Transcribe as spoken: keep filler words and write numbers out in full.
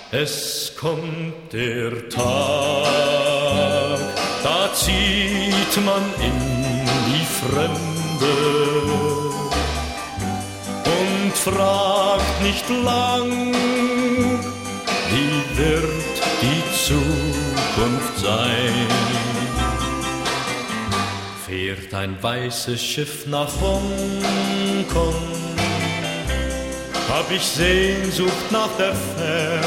Es kommt der Tag, da zieht man in die Fremde und fragt nicht lang, wie wird die Zukunft sein. Fährt ein weißes Schiff nach Hongkong, hab ich Sehnsucht nach der Ferne.